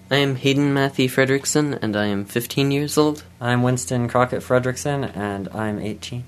I am Hayden Matthew Fredrickson, and I am 15 years old. I'm Winston Crockett Fredrickson, and I'm 18.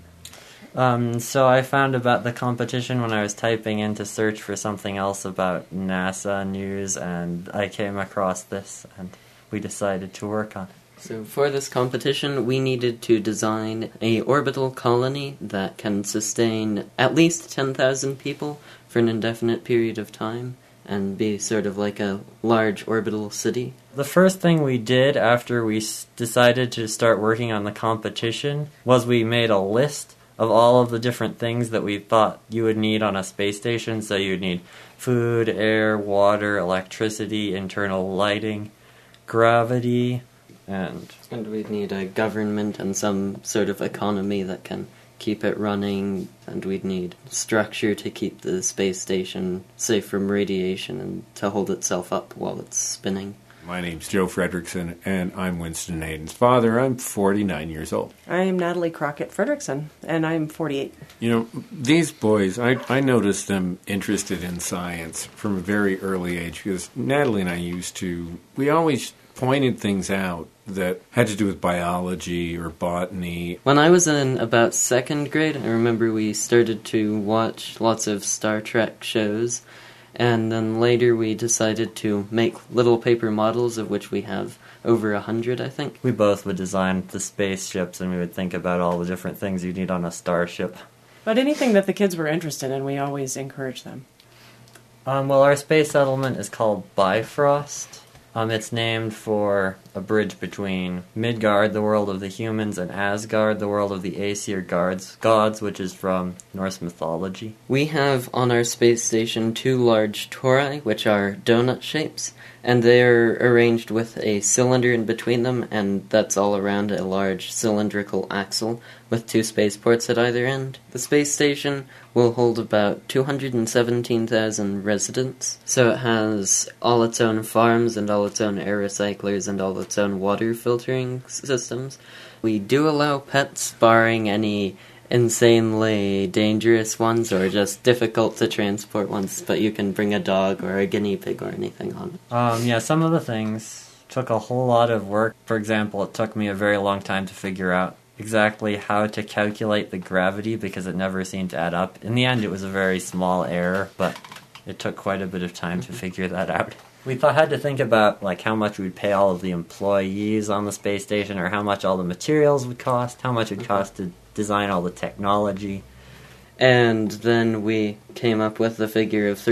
So I found about the competition when I was typing in to search for something else about NASA news, and I came across this, and we decided to work on it. So for this competition, we needed to design a orbital colony that can sustain at least 10,000 people for an indefinite period of time, and be sort of like a large orbital city. The first thing we did after we decided to start working on the competition was we made a list of all of the different things that we thought you would need on a space station. So you'd need food, air, water, electricity, internal lighting, gravity, and we'd need a government and some sort of economy that can keep it running, and we'd need structure to keep the space station safe from radiation and to hold itself up while it's spinning. My name's Joe Fredrickson, and I'm Winston Hayden's father. I'm 49 years old. I'm Natalie Crockett Fredrickson, and I'm 48. You know, these boys, I noticed them interested in science from a very early age, because Natalie and I we always pointed things out that had to do with biology or botany. When I was in about 2nd grade, I remember we started to watch lots of Star Trek shows, and then later we decided to make little paper models, of which we have over 100, I think. We both would design the spaceships, and we would think about all the different things you need on a starship. But anything that the kids were interested in, we always encourage them. Well, our space settlement is called Bifrost. It's named for a bridge between Midgard, the world of the humans, and Asgard, the world of the Aesir gods, which is from Norse mythology. We have on our space station 2 large tori, which are donut shapes, and they're arranged with a cylinder in between them, and that's all around a large cylindrical axle with 2 spaceports at either end. The space station will hold about 217,000 residents, so it has all its own farms and all its own air recyclers and all its own water filtering systems. We do allow pets, barring any insanely dangerous ones or just difficult to transport ones, but you can bring a dog or a guinea pig or anything on it. Yeah, some of the things took a whole lot of work. For example, it took me a very long time to figure out exactly how to calculate the gravity because it never seemed to add up. In the end, it was a very small error, but it took quite a bit of time to figure that out. We had to think about how much we'd pay all of the employees on the space station, or how much all the materials would cost, how much it would cost to design all the technology. And then we came up with the figure of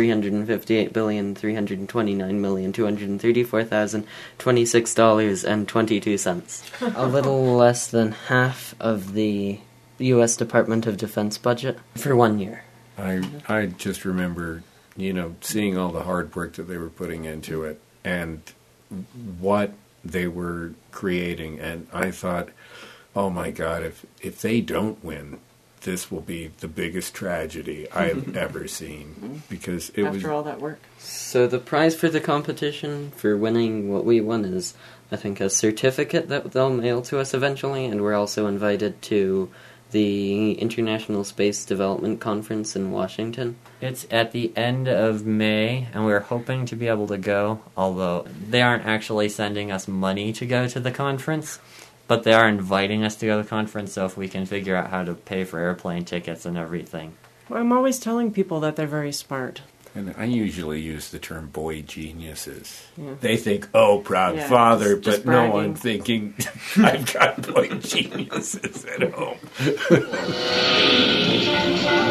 $358,329,234,026.22. A little less than half of the U.S. Department of Defense budget for 1 year. I just remember, seeing all the hard work that they were putting into it and what they were creating, and I thought, oh my God, if they don't win, this will be the biggest tragedy I've ever seen, because After all that work. So the prize for the competition for winning what we won is, I think, a certificate that they'll mail to us eventually, and we're also invited to the International Space Development Conference in Washington. It's at the end of May, and we're hoping to be able to go, although they aren't actually sending us money to go to the conference. But they are inviting us to go to the conference, so if we can figure out how to pay for airplane tickets and everything. Well, I'm always telling people that they're very smart. And I usually use the term boy geniuses. Yeah. They think, oh, proud father, but bragging. no, I'm thinking, I've got boy geniuses at home.